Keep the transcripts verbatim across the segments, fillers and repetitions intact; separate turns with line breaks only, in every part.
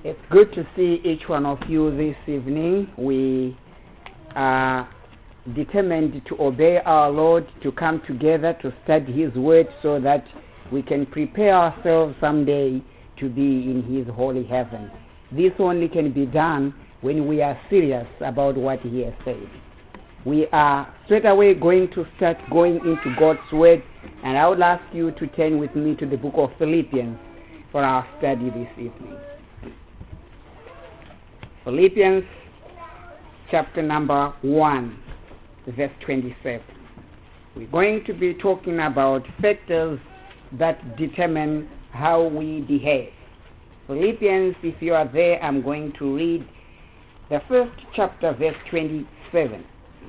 It's good to see each one of you this evening. We are determined to obey our Lord, to come together to study His Word so that we can prepare ourselves someday to be in His holy heaven. This only can be done when we are serious about what He has said. We are straight away going to start going into God's Word, and I would ask you to turn with me to the book of Philippians for our study this evening. Philippians chapter number one, verse twenty-seven. We're going to be talking about factors that determine how we behave. Philippians, if you are there, I'm going to read the first chapter, verse twenty-seven.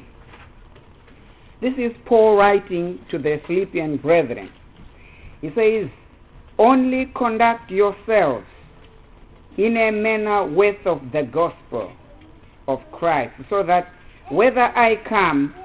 This is Paul writing to the Philippian brethren. He says, "Only conduct yourselves in a manner worthy of the gospel of Christ, so that whether I come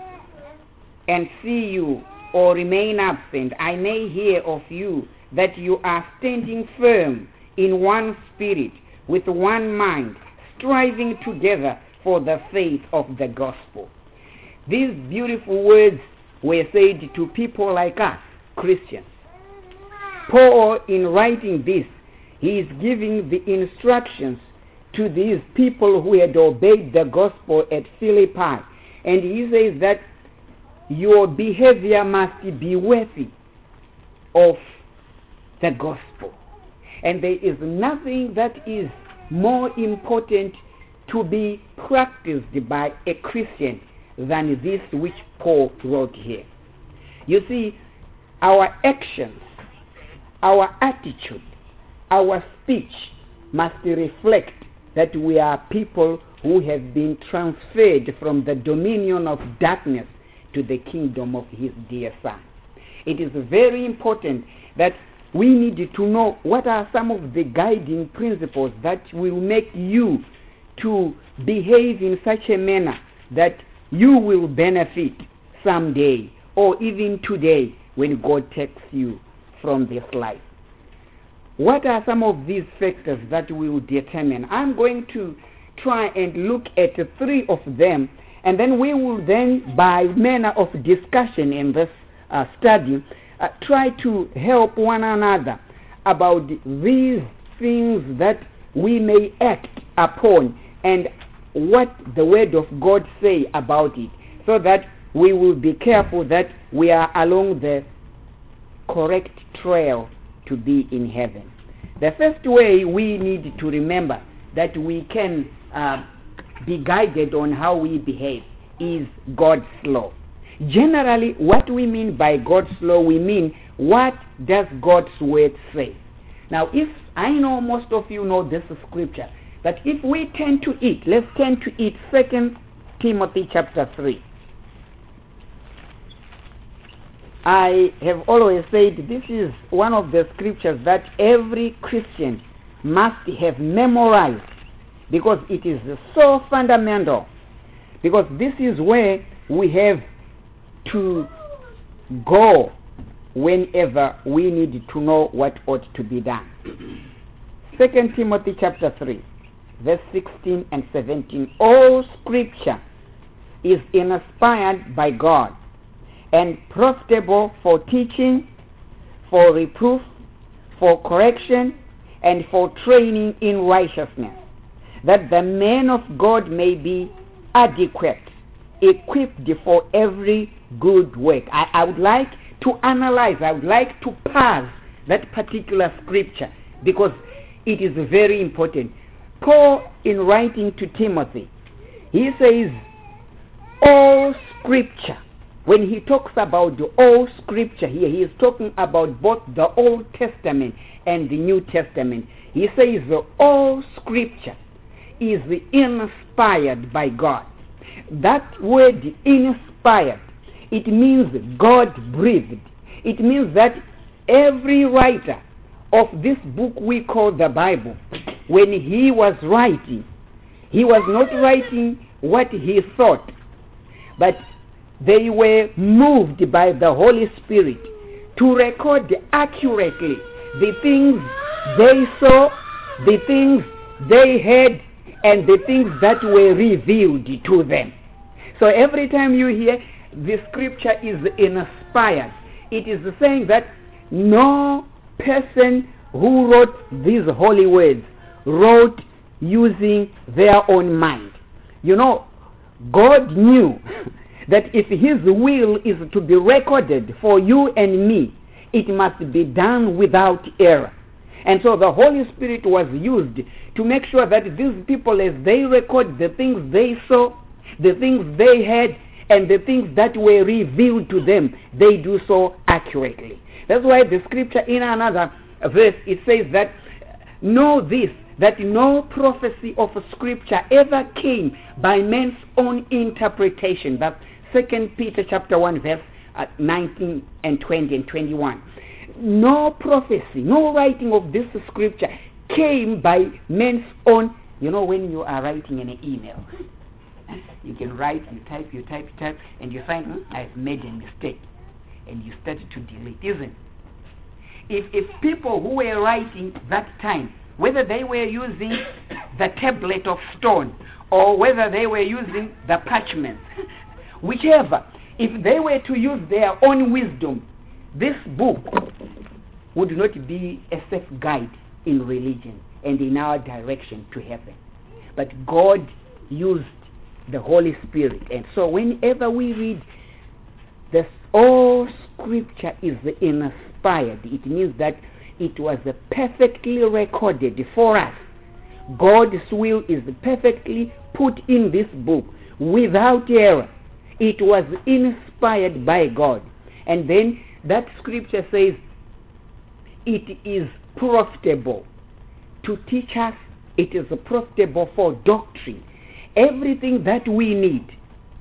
and see you or remain absent, I may hear of you that you are standing firm in one spirit, with one mind, striving together for the faith of the gospel." These beautiful words were said to people like us, Christians. Paul, in writing this, he is giving the instructions to these people who had obeyed the gospel at Philippi. And he says that your behavior must be worthy of the gospel. And there is nothing that is more important to be practiced by a Christian than this which Paul wrote here. You see, our actions, our attitude, our speech must reflect that we are people who have been transferred from the dominion of darkness to the kingdom of His dear Son. It is very important that we need to know what are some of the guiding principles that will make you to behave in such a manner that you will benefit someday or even today when God takes you from this life. What are some of these factors that will determine? I'm going to try and look at three of them, and then we will then, by manner of discussion in this uh, study, uh, try to help one another about these things that we may act upon and what the Word of God say about it, so that we will be careful that we are along the correct trail to be in heaven. The first way we need to remember that we can uh, be guided on how we behave is God's law. Generally, what we mean by God's law, we mean what does God's Word say. Now, if I know most of you know this scripture, that if we turn to it, let's turn to it, Second Timothy chapter three. I have always said this is one of the scriptures that every Christian must have memorized, because it is so fundamental, because this is where we have to go whenever we need to know what ought to be done. Second Timothy chapter three, verse sixteen and seventeen. All scripture is inspired by God and profitable for teaching, for reproof, for correction, and for training in righteousness, that the man of God may be adequate, equipped for every good work. I, I would like to analyze, I would like to parse that particular scripture, because it is very important. Paul, in writing to Timothy, he says, all scripture. When he talks about the old scripture here, he is talking about both the Old Testament and the New Testament. He says the old scripture is inspired by God. That word inspired, it means God breathed. It means that every writer of this book we call the Bible, when he was writing, he was not writing what he thought, but they were moved by the Holy Spirit to record accurately the things they saw, the things they had and the things that were revealed to them. So every time you hear the scripture is inspired, it is saying that no person who wrote these holy words wrote using their own mind. You know, God knew that if his will is to be recorded for you and me, it must be done without error. And so the Holy Spirit was used to make sure that these people, as they record the things they saw, the things they had, and the things that were revealed to them, they do so accurately. That's why the scripture in another verse, it says that, know this, that no prophecy of scripture ever came by man's own interpretation. That's Second Peter chapter one, verse uh, nineteen and twenty and twenty-one. No prophecy, no writing of this scripture came by man's own. You know, when you are writing an email, you can write, you type, you type, you type, and you find, hmm, I've made a mistake, and you start to delete, isn't it? If, if people who were writing that time, whether they were using the tablet of stone or whether they were using the parchment, whichever, if they were to use their own wisdom, this book would not be a safe guide in religion and in our direction to heaven. But God used the Holy Spirit. And so whenever we read this, all scripture is inspired, it means that it was perfectly recorded for us. God's will is perfectly put in this book without error. It was inspired by God. And then that scripture says it is profitable to teach us. It is profitable for doctrine. Everything that we need.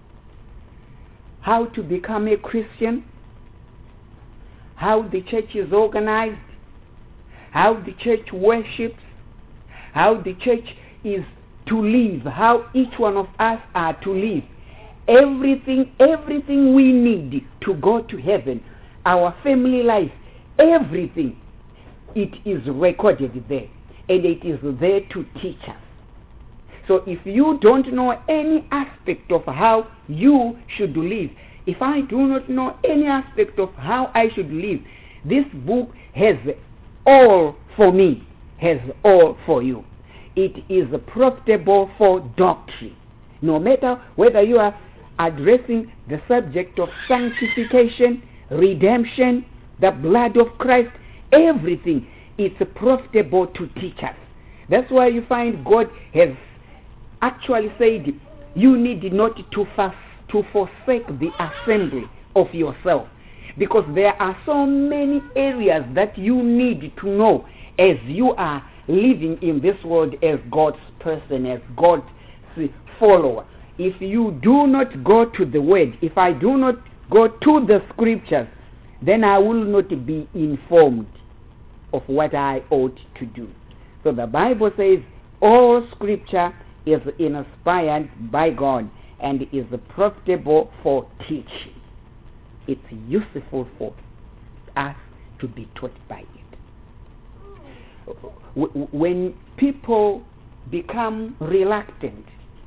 How to become a Christian, how the church is organized, how the church worships, how the church is to live, how each one of us are to live. Everything, everything we need to go to heaven, our family life, everything, it is recorded there. And it is there to teach us. So if you don't know any aspect of how you should live, if I do not know any aspect of how I should live, this book has all for me, has all for you. It is profitable for doctrine. No matter whether you are addressing the subject of sanctification, redemption, the blood of Christ, everything is profitable to teach us. That's why you find God has actually said, you need not to fast, to forsake the assembly of yourself, because there are so many areas that you need to know as you are living in this world as God's person, as God's follower. If you do not go to the word, if I do not go to the scriptures, then I will not be informed of what I ought to do. So the Bible says all scripture is inspired by God and is profitable for teaching. It's useful for us to be taught by it. When people become reluctant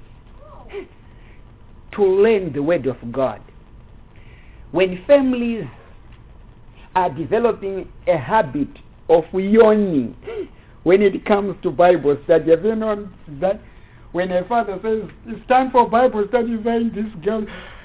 to learn the word of God, when families are developing a habit of yawning when it comes to Bible study, have you known that when a father says, it's time for Bible study, find this girl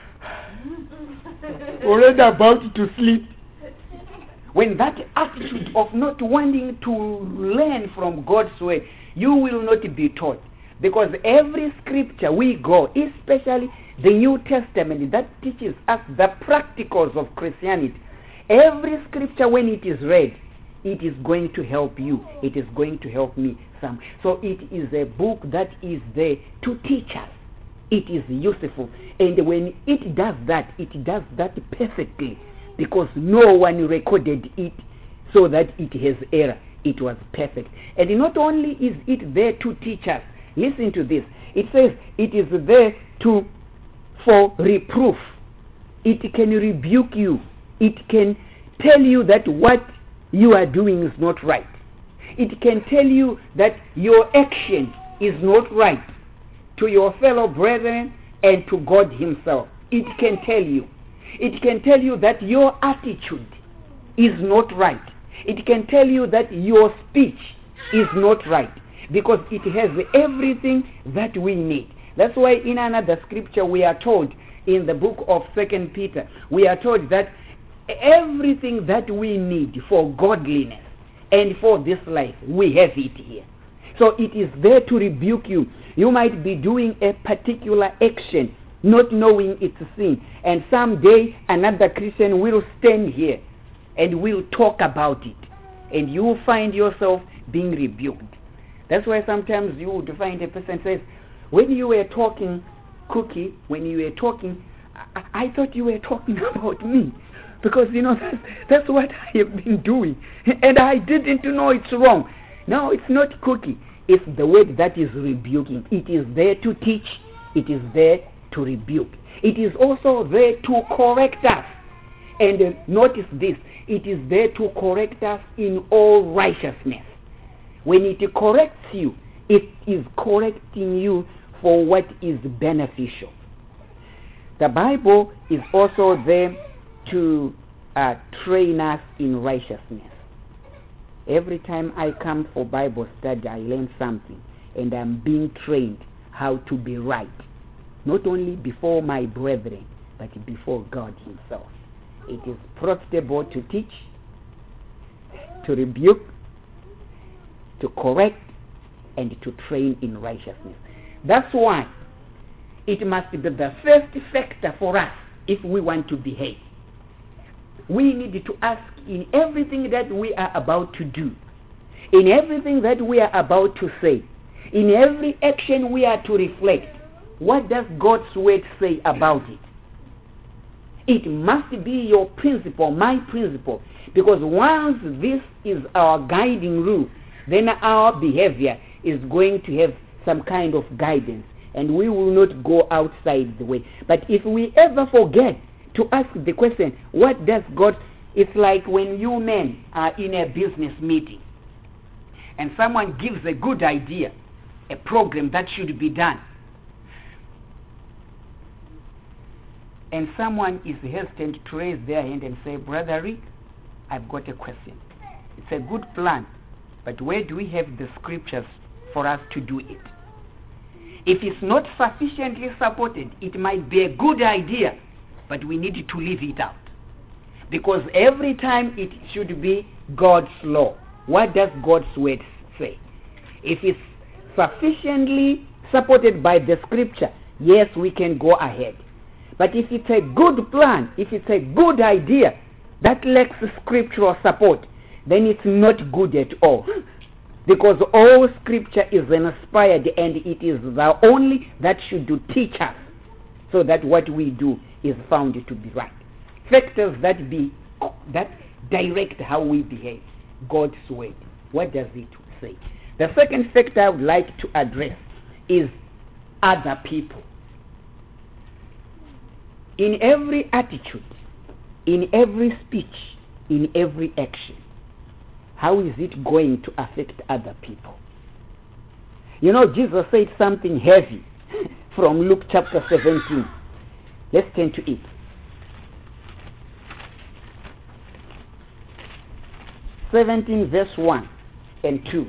already about to sleep. When that attitude of not wanting to learn from God's word, you will not be taught. Because every scripture we go, especially the New Testament, that teaches us the practicals of Christianity. Every scripture, when it is read, it is going to help you. It is going to help me some. So it is a book that is there to teach us. It is useful. And when it does that, it does that perfectly, because no one recorded it so that it has error. It was perfect. And not only is it there to teach us, listen to this. It says it is there to for reproof. It can rebuke you. It can tell you that what you are doing is not right. It can tell you that your action is not right to your fellow brethren and to God himself. It can tell you. It can tell you that your attitude is not right. It can tell you that your speech is not right, because it has everything that we need. That's why in another scripture we are told, in the book of Second Peter, we are told that everything that we need for godliness and for this life, we have it here. So it is there to rebuke you. You might be doing a particular action, not knowing it's a sin, and someday another Christian will stand here and will talk about it, and you will find yourself being rebuked. That's why sometimes you would find a person says, when you were talking, Cookie, when you were talking, I, I thought you were talking about me, because you know that's, that's what I have been doing, and I didn't know it's wrong. No, it's not Cookie. It's the word that is rebuking. It is there to teach. It is there to rebuke. It is also there to correct us. And uh, notice this, it is there to correct us in all righteousness. When it corrects you, it is correcting you for what is beneficial. The Bible is also there to uh, train us in righteousness. Every time I come for Bible study, I learn something, and I'm being trained how to be right, not only before my brethren, but before God himself. It is profitable to teach, to rebuke, to correct, and to train in righteousness. That's why it must be the first factor for us if we want to behave. We need to ask in everything that we are about to do, in everything that we are about to say, in every action we are to reflect, what does God's word say about it? It must be your principle, my principle, because once this is our guiding rule, then our behavior is going to have some kind of guidance, and we will not go outside the way. But if we ever forget to ask the question, what does God, it's like when you men are in a business meeting and someone gives a good idea, a program that should be done, and someone is hesitant to raise their hand and say, Brother Rick, I've got a question. It's a good plan, but where do we have the scriptures for us to do it? If it's not sufficiently supported, it might be a good idea, but we need to leave it out. Because every time it should be God's law. What does God's word say? If it's sufficiently supported by the scripture, yes, we can go ahead. But if it's a good plan, if it's a good idea that lacks scriptural support, then it's not good at all. Because all scripture is inspired, and it is the only that should teach us, so that what we do is found to be right. Factors that be that direct how we behave. God's word. What does it say? The second factor I would like to address is other people. In every attitude, in every speech, in every action, how is it going to affect other people? You know, Jesus said something heavy from Luke chapter seventeen. Let's turn to it. seventeen verse one and two.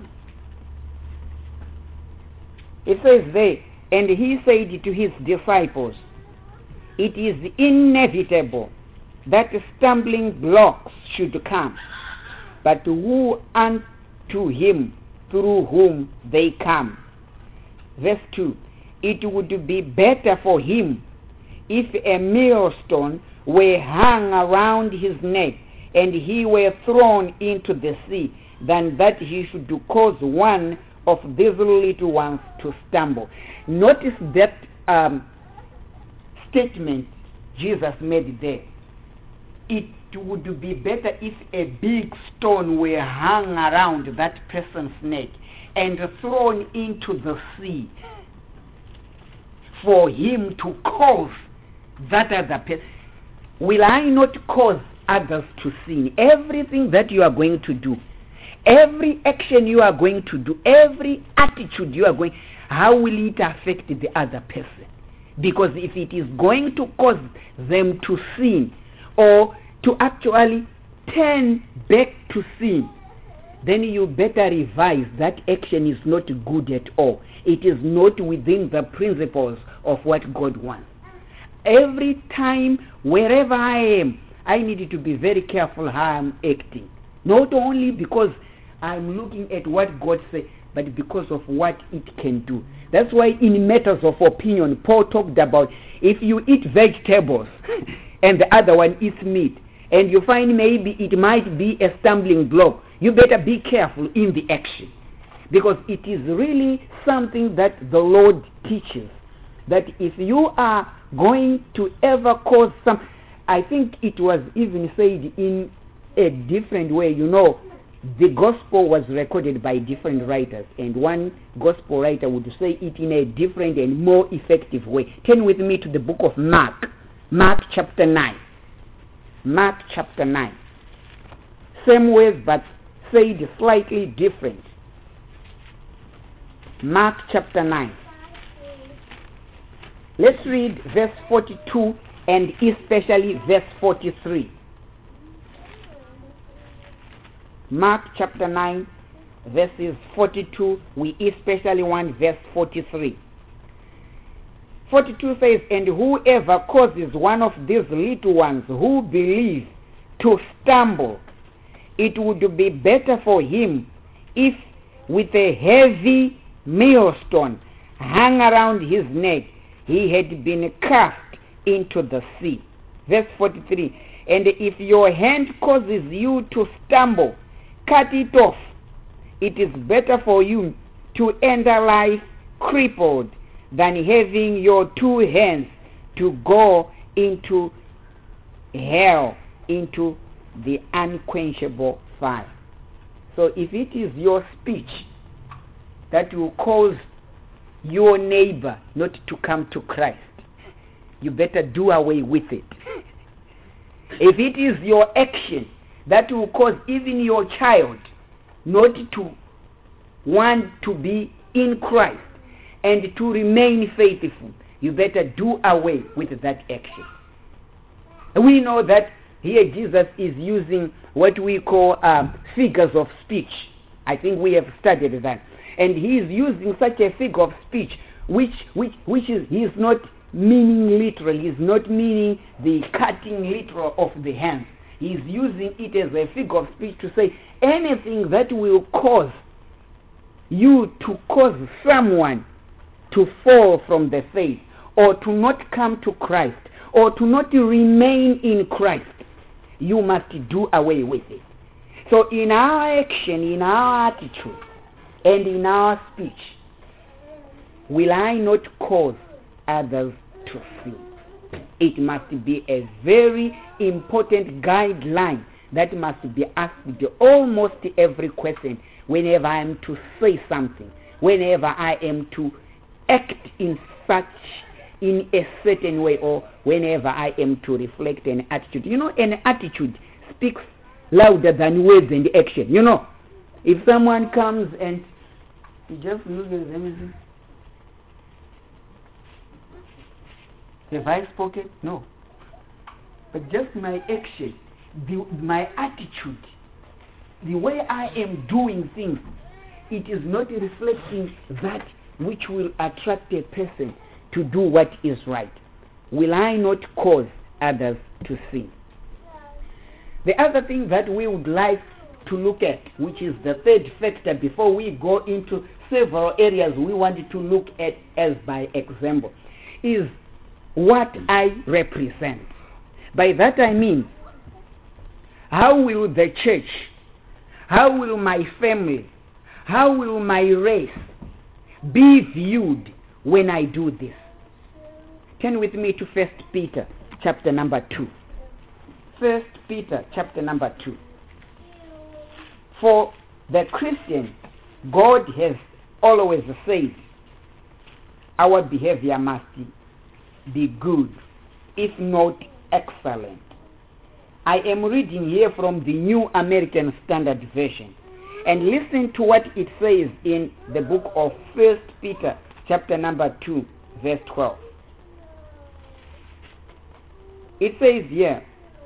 It says there, and he said to his disciples, it is inevitable that stumbling blocks should come, but who unto him through whom they come. Verse two, it would be better for him if a millstone were hung around his neck and he were thrown into the sea, than that he should cause one of these little ones to stumble. Notice that um, statement Jesus made there. It would be better if a big stone were hung around that person's neck and thrown into the sea for him to cause that other person. Will I not cause others to sin? Everything that you are going to do, Every action you are going to do, every attitude you are going, how will it affect the other person? Because if it is going to cause them to sin or to actually turn back to sin, then you better revise that action is not good at all. It is not within the principles of what God wants. Every time, wherever I am, I need to be very careful how I'm acting. Not only because I'm looking at what God says, but because of what it can do. That's why in matters of opinion, Paul talked about if you eat vegetables and the other one eats meat, and you find maybe it might be a stumbling block, you better be careful in the action. Because it is really something that the Lord teaches. That if you are going to ever cause some, I think it was even said in a different way, you know, the gospel was recorded by different writers, and one gospel writer would say it in a different and more effective way. Turn with me to the book of Mark, Mark chapter nine. Mark chapter nine. Same words but said slightly different. Mark chapter nine. Let's read verse forty-two and especially verse forty-three. Mark chapter nine, verses forty-two. We especially want verse forty-three. forty-two says, "And whoever causes one of these little ones who believe to stumble, it would be better for him if with a heavy millstone hung around his neck he had been cast into the sea." Verse forty-three, "And if your hand causes you to stumble, cut it off. It is better for you to enter life crippled than having your two hands to go into hell, into the unquenchable fire." So if it is your speech that will cause your neighbor not to come to Christ, you better do away with it. If it is your action that will cause even your child not to want to be in Christ and to remain faithful, you better do away with that action. We know that here Jesus is using what we call um, figures of speech. I think we have studied that. And he is using such a figure of speech which which which is he is not meaning literal. He is not meaning the cutting literal of the hands. He is using it as a figure of speech to say anything that will cause you to cause someone to fall from the faith, or to not come to Christ, or to not remain in Christ, you must do away with it. So in our action, in our attitude, and in our speech, will I not cause others to sin? It must be a very important guideline that must be asked almost every question whenever I am to say something, whenever I am to act in such, in a certain way, or whenever I am to reflect an attitude. You know, an attitude speaks louder than words and action. You know, if someone comes and you just look at them and say, have I spoken? No. But just my action, the, my attitude, the way I am doing things, it is not reflecting that which will attract a person to do what is right. Will I not cause others to sin? The other thing that we would like to look at, which is the third factor before we go into several areas we wanted to look at as by example, is what I represent. By that I mean, how will the church, how will my family, how will my race be viewed when I do this? Turn with me to First Peter chapter number two. First Peter chapter number two. For the Christian, God has always said our behavior must be good, if not excellent. I am reading here from the New American Standard Version. And listen to what it says in the book of First Peter, chapter number two, verse twelve. It says here,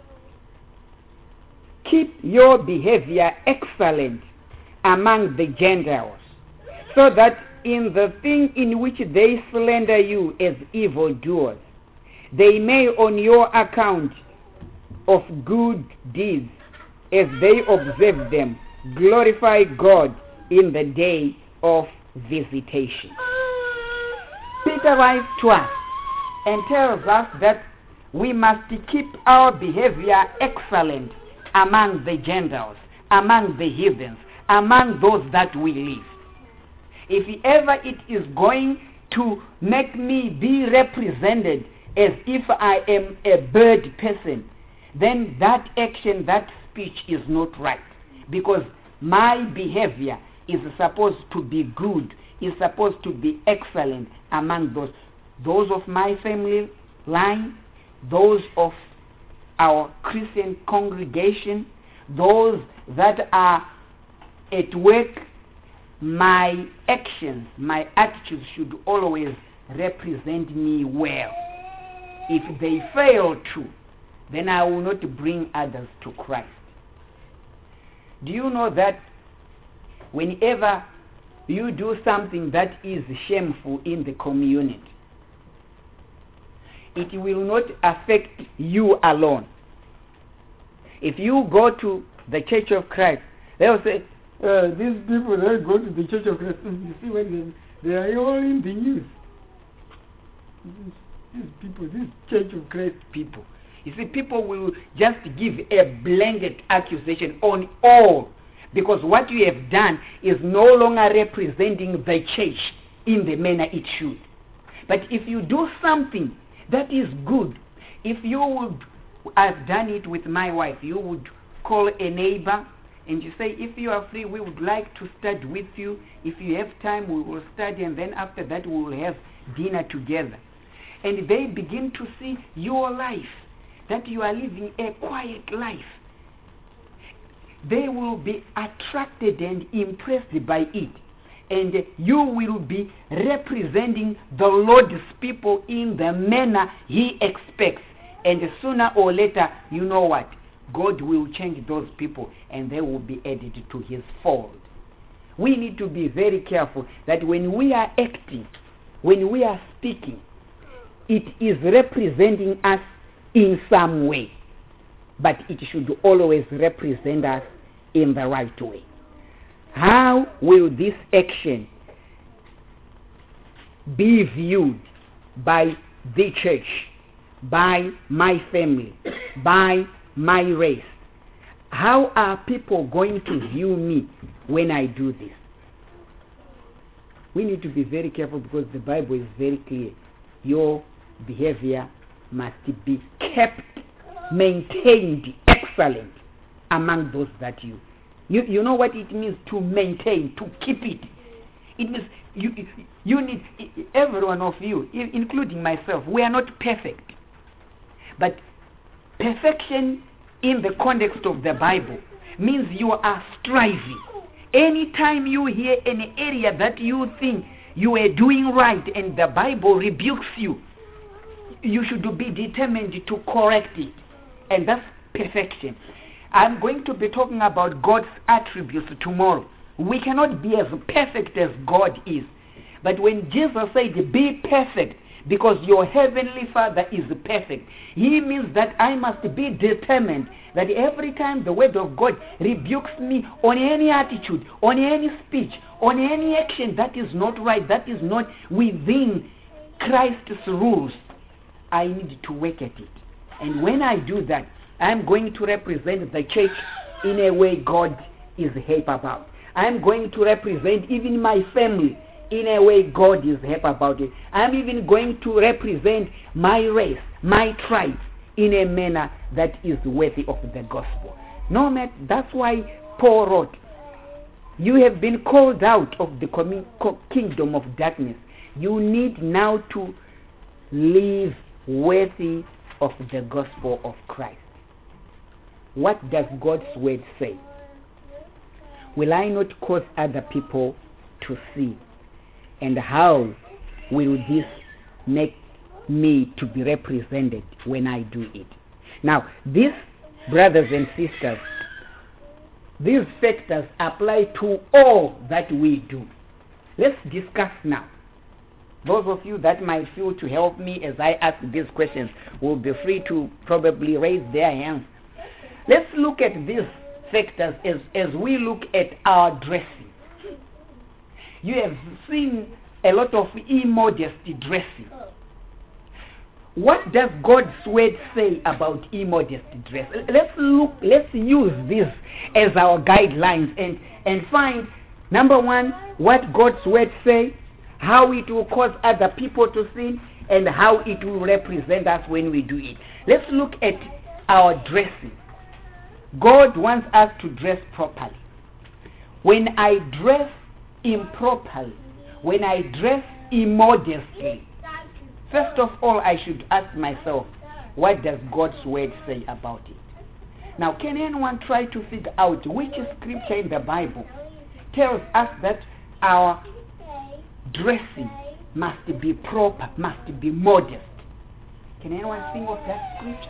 keep your behavior excellent among the Gentiles, so that in the thing in which they slander you as evildoers, they may on your account of good deeds, as they observe them, glorify God in the day of visitation. Peter writes to us and tells us that we must keep our behavior excellent among the Gentiles, among the heathens, among those that we live. If ever it is going to make me be represented as if I am a bird person, then that action, that speech is not right. Because my behavior is supposed to be good, is supposed to be excellent among those, those of my family line, those of our Christian congregation, those that are at work. My actions, my attitudes should always represent me well. If they fail to, then I will not bring others to Christ. Do you know that whenever you do something that is shameful in the community, it will not affect you alone. If you go to the Church of Christ, they will say, uh, these people that go to the Church of Christ, you see when they, they are all in the news. These, these people, these Church of Christ people. You see, people will just give a blanket accusation on all, because what you have done is no longer representing the church in the manner it should. But if you do something that is good, if you would, I've done it with my wife, you would call a neighbor and you say, if you are free, we would like to study with you. If you have time, we will study, and then after that we will have dinner together. And they begin to see your life, that you are living a quiet life. They will be attracted and impressed by it. And you will be representing the Lord's people in the manner He expects. And sooner or later, you know what? God will change those people and they will be added to His fold. We need to be very careful that when we are acting, when we are speaking, it is representing us in some way. But it should always represent us in the right way. How will this action be viewed by the church, by my family, by my race? How are people going to view me when I do this? We need to be very careful, because the Bible is very clear. Your behavior must be kept, maintained, excellent among those that you You, you know what it means to maintain, to keep it. It means you, you need, every one of you, including myself, we are not perfect. But perfection in the context of the Bible means you are striving. Anytime you hear an area that you think you are doing right and the Bible rebukes you, you should be determined to correct it. And that's perfection. I'm going to be talking about God's attributes tomorrow. We cannot be as perfect as God is. But when Jesus said, be perfect, because your heavenly Father is perfect, He means that I must be determined that every time the word of God rebukes me on any attitude, on any speech, on any action that is not right, that is not within Christ's rules, I need to work at it. And when I do that, I'm going to represent the church in a way God is happy about. I'm going to represent even my family in a way God is happy about it. I'm even going to represent my race, my tribe, in a manner that is worthy of the gospel. No matter, that's why Paul wrote, you have been called out of the commun- kingdom of darkness. You need now to live worthy of the gospel of Christ. What does God's word say? will I not cause other people to sin? And how will this make me to be represented when I do it? Now, these brothers and sisters, these factors apply to all that we do. Let's discuss now. Those of you that might feel to help me as I ask these questions will be free to probably raise their hands. Let's look at these factors as, as we look at our dressing. You have seen a lot of immodesty dressing. What does God's word say about immodesty dress? Let's look, let's use this as our guidelines and, and find, number one, what God's word say, how it will cause other people to sin, and how it will represent us when we do it. Let's look at our dressing. God wants us to dress properly. When I dress improperly, when I dress immodestly, first of all, I should ask myself, what does God's word say about it? Now, can anyone try to figure out which scripture in the Bible tells us that our dressing must be proper, must be modest? Can anyone think of that scripture?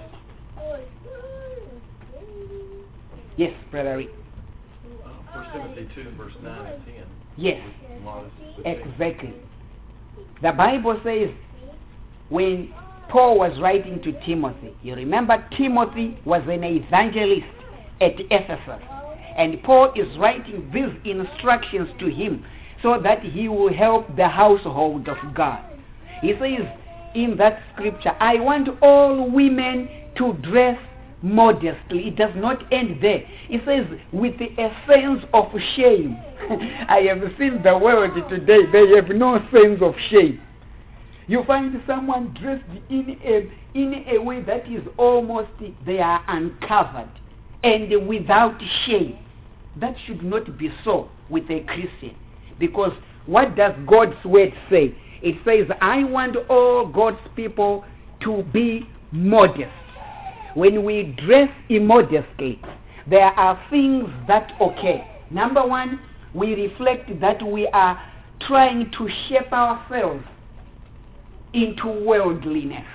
Yes, Brother Rick.
Uh, First Timothy two, verse nine and ten.
Yes, exactly. The Bible says, when Paul was writing to Timothy, you remember Timothy was an evangelist at Ephesus, and Paul is writing these instructions to him so that he will help the household of God. He says in that scripture, I want all women to dress modestly. It does not end there. It says with a sense of shame. I have seen the world today. They have no sense of shame. You find someone dressed in a, in a way that is almost, they are uncovered and without shame. That should not be so with a Christian. Because what does God's word say? It says, I want all God's people to be modest. When we dress immodestly, there are things that occur. Number one, we reflect that we are trying to shape ourselves into worldliness.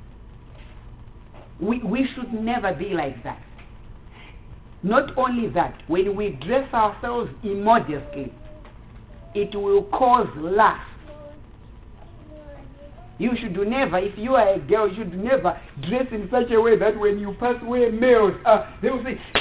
We, we should never be like that. Not only that, when we dress ourselves immodestly, it will cause lust. You should never, if you are a girl, you should never dress in such a way that when you pass where males are, they will say,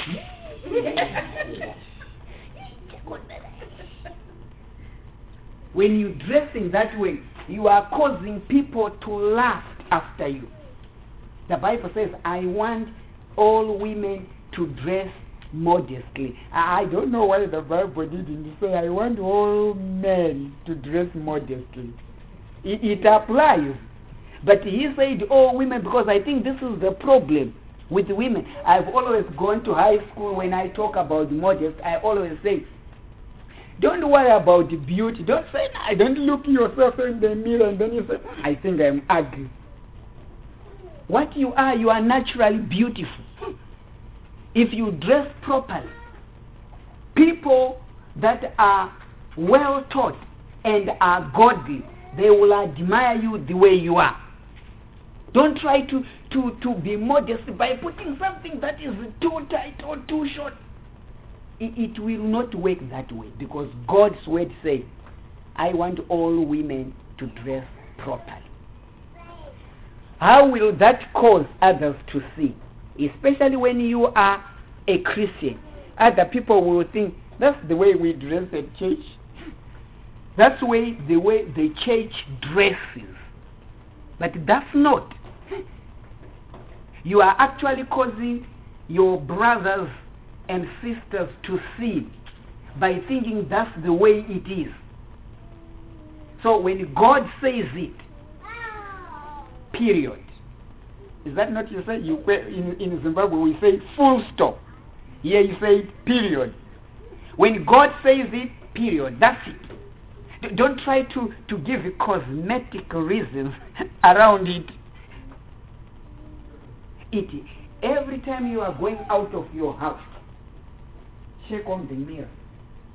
when you dress in that way, you are causing people to lust after you. The Bible says, I want all women to dress modestly. I don't know why the Bible didn't say, I want all men to dress modestly. It, it applies. But he said, oh, women, because I think this is the problem with women. I've always gone to high school when I talk about modest. I always say, don't worry about the beauty. Don't say, I don't look yourself in the mirror and then you say, I think I'm ugly. What you are, you are naturally beautiful. If you dress properly, people that are well taught and are godly, they will admire you the way you are. Don't try to, to, to be modest by putting something that is too tight or too short. It, it will not work that way, because God's word says, I want all women to dress properly. How will that cause others to see? Especially when you are a Christian. Other people will think, that's the way we dress at church. That's the way the way the church dresses. But that's not. You are actually causing your brothers and sisters to sin by thinking that's the way it is. So when God says it, period. Is that not you say? You in, in Zimbabwe we say full stop. Here you say period. When God says it, period. That's it. D- don't try to, to give cosmetic reasons around it. It every time you are going out of your house, check on the mirror.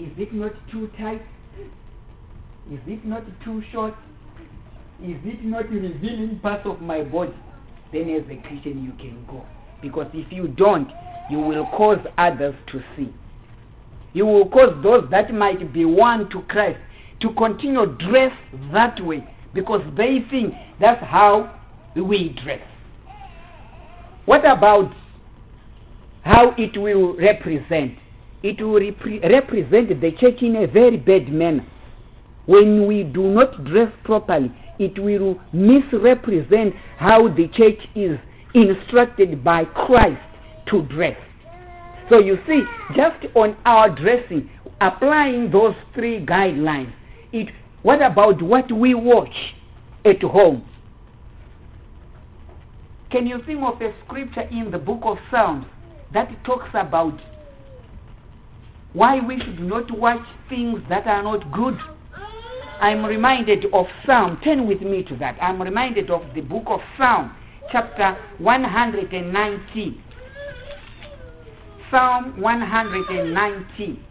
Is it not too tight? Is it not too short? Is it not revealing parts of my body? Then as a Christian you can go. Because if you don't, you will cause others to see. You will cause those that might be won to Christ to continue dress that way, because they think that's how we dress. What about how it will represent? It will repre- represent the church in a very bad manner. When we do not dress properly, it will misrepresent how the church is instructed by Christ to dress. So you see, just on our dressing, applying those three guidelines, it, what about what we watch at home? Can you think of a scripture in the book of Psalms that talks about why we should not watch things that are not good? I'm reminded of Psalm, turn with me to that. I'm reminded of the book of Psalm, chapter one hundred nineteen. Psalm one hundred nineteen.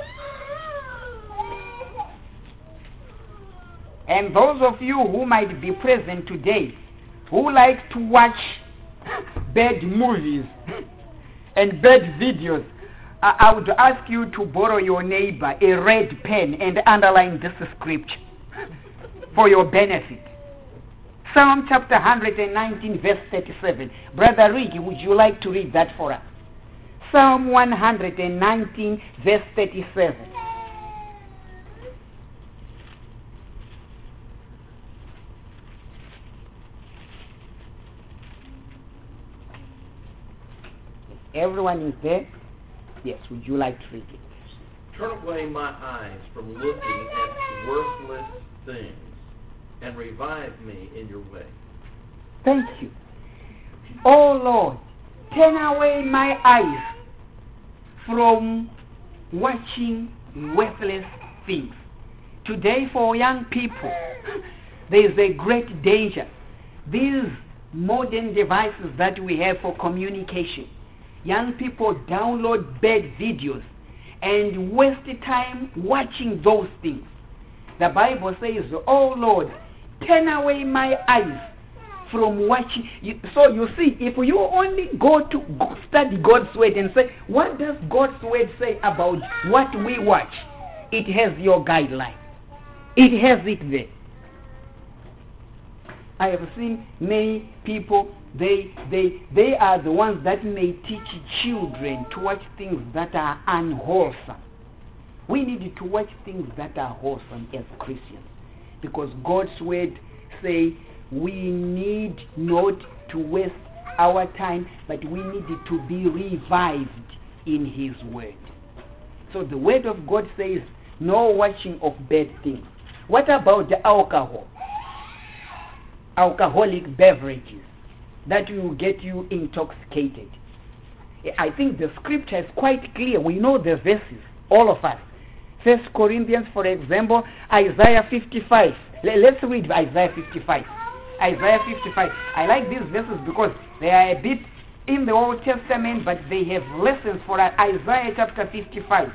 And those of you who might be present today, who like to watch bad movies and bad videos, I, I would ask you to borrow your neighbor a red pen and underline this scripture for your benefit. Psalm chapter one hundred nineteen verse thirty-seven. Brother Ricky, would you like to read that for us? Psalm one hundred nineteen verse thirty-seven. Everyone is there? Yes, would you like to read it?
Turn away my eyes from looking at worthless things, and revive me in your way.
Thank you. Oh Lord, turn away my eyes from watching worthless things. Today for young people, there is a great danger. These modern devices that we have for communication, young people download bad videos and waste time watching those things. The Bible says, oh Lord, turn away my eyes from watching. So you see, if you only go to go study God's word and say, what does God's word say about what we watch? It has your guideline. It has it there. I have seen many people, they they they are the ones that may teach children to watch things that are unwholesome. We need to watch things that are wholesome as Christians, because God's word say we need not to waste our time, but we need to be revived in his word. So the word of God says no watching of bad things. What about the alcohol? Alcoholic beverages that will get you intoxicated. I think the scripture is quite clear. We know the verses, all of us. First Corinthians, for example, Isaiah fifty-five. Let's read Isaiah fifty-five. Isaiah fifty-five. I like these verses because they are a bit in the Old Testament, but they have lessons for us. Isaiah chapter fifty-five,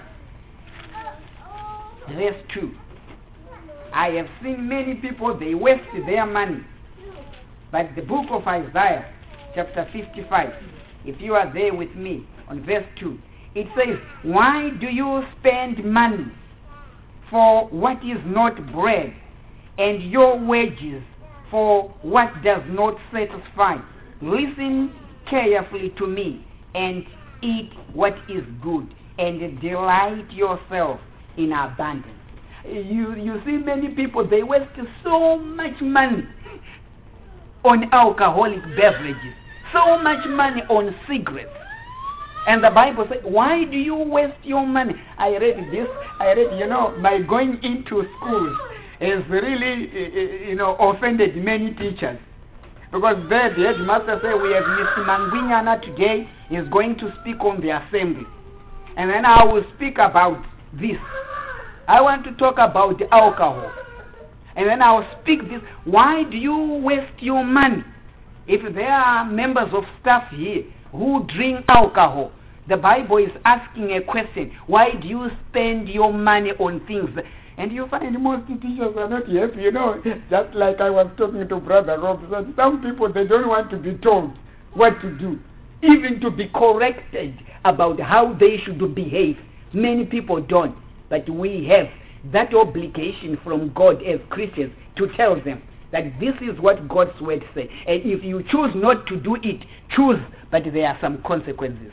verse two. I have seen many people, they waste their money. But the book of Isaiah, chapter fifty-five, if you are there with me, on verse two, it says, why do you spend money for what is not bread, and your wages for what does not satisfy? Listen carefully to me, and eat what is good, and delight yourself in abundance. You, you see many people, they waste so much money on alcoholic beverages, so much money on cigarettes. And the Bible says, why do you waste your money? I read this, I read, you know, my going into schools has really, you know, offended many teachers. Because there the headmaster said, we have Mister Mangwinyana today, is going to speak on the assembly. And then I will speak about this. I want to talk about the alcohol. And then I will speak this. Why do you waste your money? If there are members of staff here who drink alcohol, The Bible is asking a question. Why do you spend your money on things? And you find most teachers are not happy, you know. Just like I was talking to Brother Robson, some people, they don't want to be told what to do, even to be corrected about how they should behave. Many people don't, but we have that obligation from God as Christians to tell them that this is what God's word says. And if you choose not to do it, choose, but there are some consequences.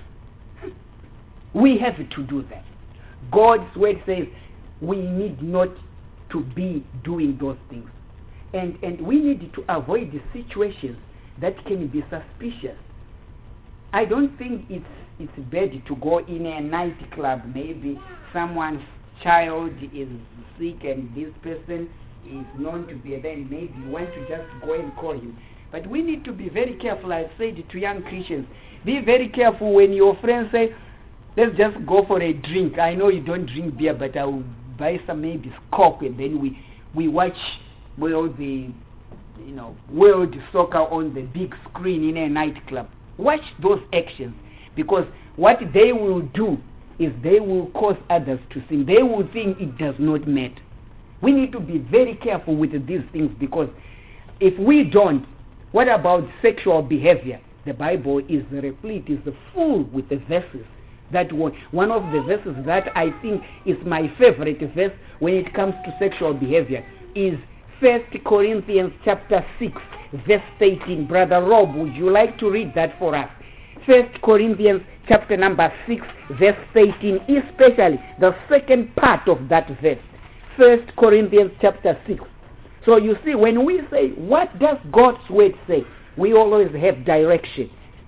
We have to do that. God's word says we need not to be doing those things. And, and we need to avoid the situations that can be suspicious. I don't think it's it's bad to go in a nightclub. Maybe someone's child is sick and this person is known to be there, and maybe you want to just go and call him. But we need to be very careful. I've said to young Christians, be very careful when your friends say, let's just go for a drink. I know you don't drink beer, but I will buy some maybe Coke, and then we, we watch well the you know world soccer on the big screen in a nightclub. Watch those actions, because what they will do is they will cause others to sin. They will think it does not matter. We need to be very careful with these things, because if we don't, what about sexual behavior? The Bible is replete, is full with the verses. That one, one of the verses that I think is my favorite verse when it comes to sexual behavior is First Corinthians chapter six, verse eighteen. Brother Rob, would you like to read that for us? First Corinthians chapter number six, verse eighteen, especially the second part of that verse. First Corinthians chapter six. So you see, when we say, what does God's word say? We always have direction.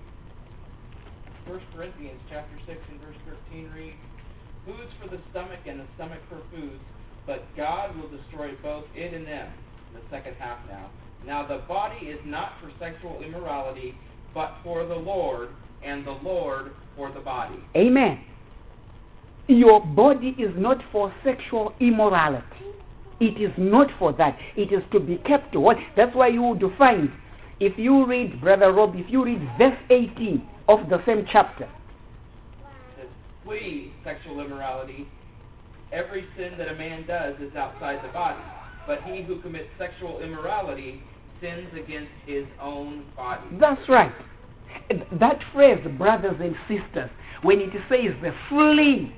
First Corinthians chapter six and verse thirteen reads, foods for the stomach and the stomach for foods, but God will destroy both it and them. The second half now. Now the body is not for sexual immorality, but for the Lord, and the Lord for the body.
Amen. Your body is not for sexual immorality. It is not for that. It is to be kept what? That's why you would find, if you read, Brother Rob, if you read verse eighteen of the same chapter.
It says, flee sexual immorality. Every sin that a man does is outside the body, but he who commits sexual immorality sins against his own body.
That's right. That phrase, brothers and sisters, when it says the flee,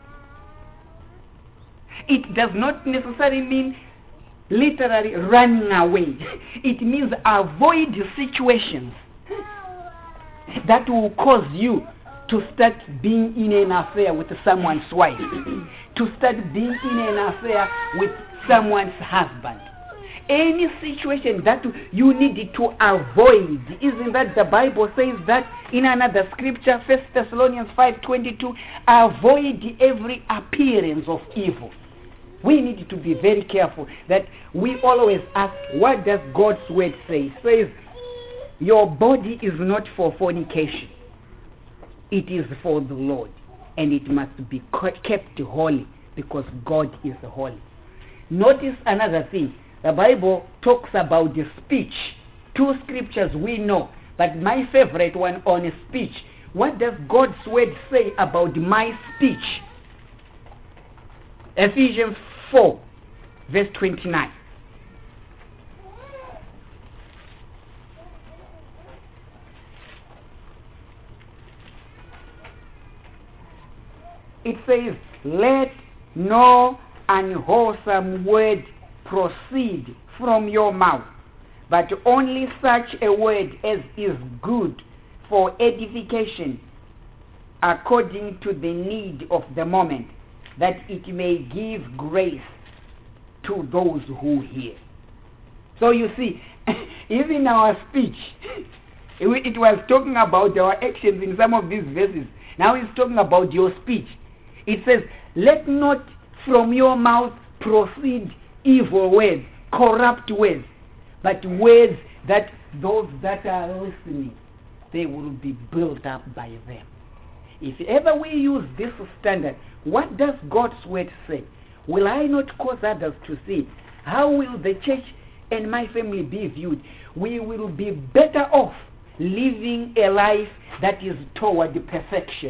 it does not necessarily mean literally running away. It means avoid situations that will cause you to start being in an affair with someone's wife, to start being in an affair with someone's husband. Any situation that you need to avoid. Isn't that the Bible says that in another scripture, First Thessalonians five twenty-two, avoid every appearance of evil. We need to be very careful that we always ask, what does God's word say? It says, your body is not for fornication. It is for the Lord, and it must be kept holy, because God is holy. Notice another thing. The Bible talks about the speech. Two scriptures we know, but my favorite one on speech. What does God's word say about my speech? Ephesians four, verse twenty-nine. It says, let no unwholesome word proceed from your mouth, but only such a word as is good for edification, according to the need of the moment, that it may give grace to those who hear. So you see, even our speech, it was talking about our actions in some of these verses. Now it's talking about your speech. It says, let not from your mouth proceed evil words, corrupt words, but words that those that are listening, they will be built up by them. If ever we use this standard, what does God's word say? Will I not cause others to sin? How will the church and my family be viewed? We will be better off living a life that is toward perfection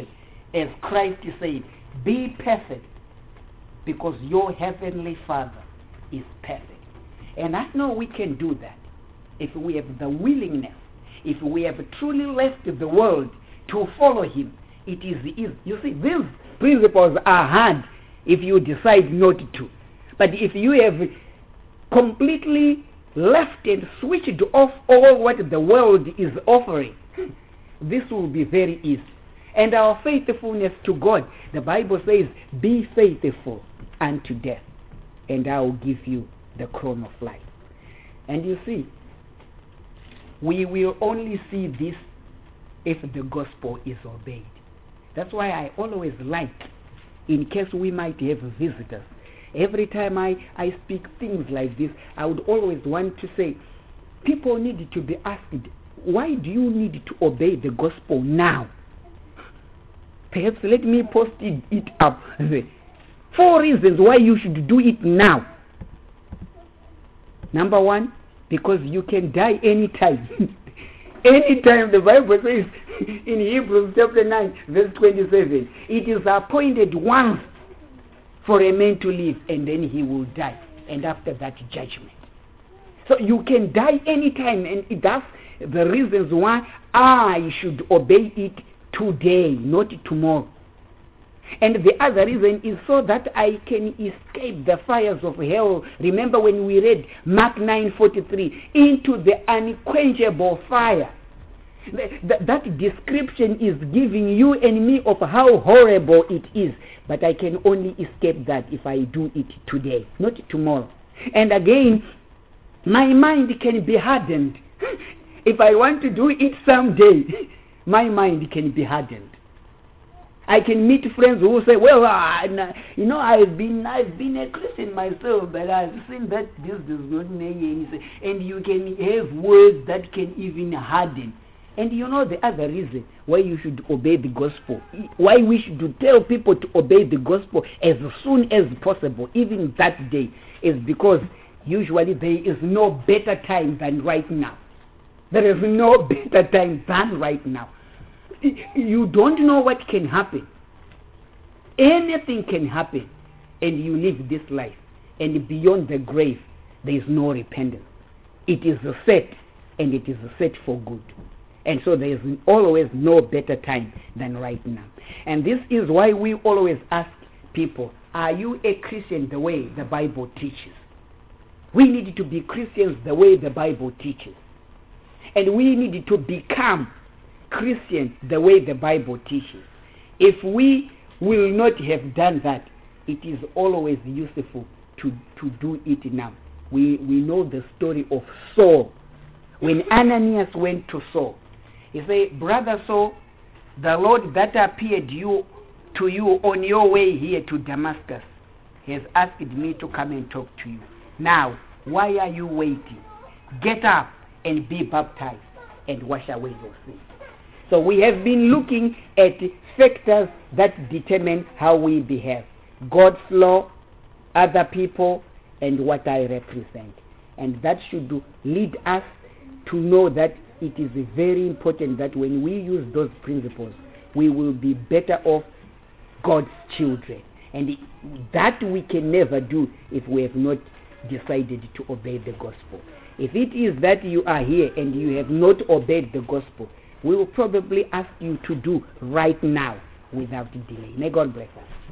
as Christ said, be perfect because your heavenly Father is perfect. And I know we can do that if we have the willingness, if we have truly left the world to follow him. It is easy. You see, these principles are hard if you decide not to. But if you have completely left and switched off all what the world is offering, this will be very easy. And our faithfulness to God, the Bible says, be faithful unto death, and I will give you the crown of life. And you see, we will only see this if the gospel is obeyed. That's why I always like, in case we might have visitors, every time I, I speak things like this, I would always want to say, people need to be asked, why do you need to obey the gospel now? Perhaps let me post it, it up. Four reasons why you should do it now. Number one, because you can die anytime. Anytime. The Bible says in Hebrews chapter nine, verse twenty-seven, it is appointed once for a man to live, and then he will die. And after that, judgment. So you can die anytime, and that's the reasons why I should obey it today, not tomorrow. And the other reason is so that I can escape the fires of hell. Remember when we read Mark nine forty-three, into the unquenchable fire. That, that description is giving you and me of how horrible it is. But I can only escape that if I do it today, not tomorrow. And again, my mind can be hardened. If I want to do it someday, my mind can be hardened. I can meet friends who say, well, uh, you know, I've been I've been a Christian myself, but I've seen that this does not make any sense. And you can have words that can even harden. And you know the other reason why you should obey the gospel, why we should tell people to obey the gospel as soon as possible, even that day, is because usually there is no better time than right now. There is no better time than right now. You don't know what can happen. Anything can happen, and you live this life, and beyond the grave there is no repentance. It is set, and it is set for good. And so there is always no better time than right now. And this is why we always ask people, are you a Christian the way the Bible teaches? We need to be Christians the way the Bible teaches. And we need to become Christian the way the Bible teaches. If we will not have done that, it is always useful to, to do it now. We, we know the story of Saul. When Ananias went to Saul, he said, Brother Saul, the Lord that appeared you to you on your way here to Damascus has asked me to come and talk to you. Now, why are you waiting? Get up and be baptized and wash away your sins. So we have been looking at factors that determine how we behave. God's law, other people, and what I represent. And that should lead us to know that it is very important that when we use those principles, we will be better off God's children. And that we can never do if we have not decided to obey the gospel. If it is that you are here and you have not obeyed the gospel, we will probably ask you to do right now without delay. May God bless us.